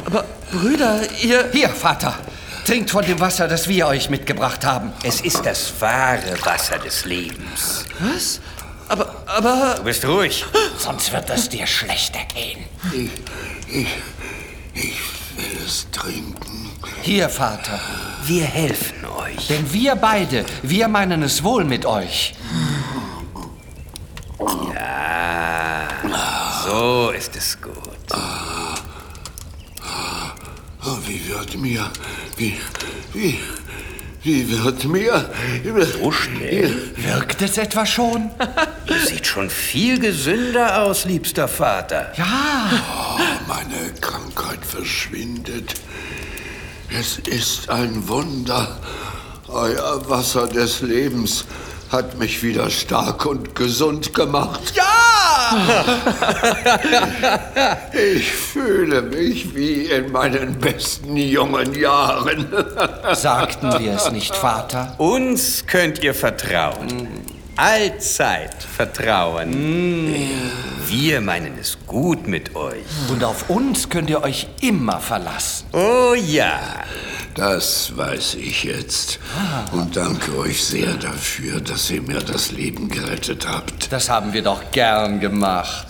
Aber, Brüder, ihr... Hier, Vater, trinkt von dem Wasser, das wir euch mitgebracht haben. Es ist das wahre Wasser des Lebens. Was? Aber... Du bist ruhig, sonst wird es dir schlechter gehen. Ich will es trinken. Hier, Vater, Wir helfen euch. denn wir beide, wir meinen es wohl mit euch. Ja, so ist es gut. Oh, wie wird mir... Wie wird mir... So schnell. Wirkt es etwa schon? Ihr seht schon viel gesünder aus, liebster Vater. Ja. Meine Krankheit verschwindet. Es ist ein Wunder. Euer Wasser des Lebens hat mich wieder stark und gesund gemacht. Ja! Ich fühle mich wie in meinen besten jungen Jahren. Sagten wir es nicht, Vater? Uns könnt ihr vertrauen. Allzeit vertrauen. Wir meinen es gut mit euch. Und auf uns könnt ihr euch immer verlassen. Oh ja. Das weiß ich jetzt. Und danke euch sehr dafür, dass ihr mir das Leben gerettet habt. Das haben wir doch gern gemacht.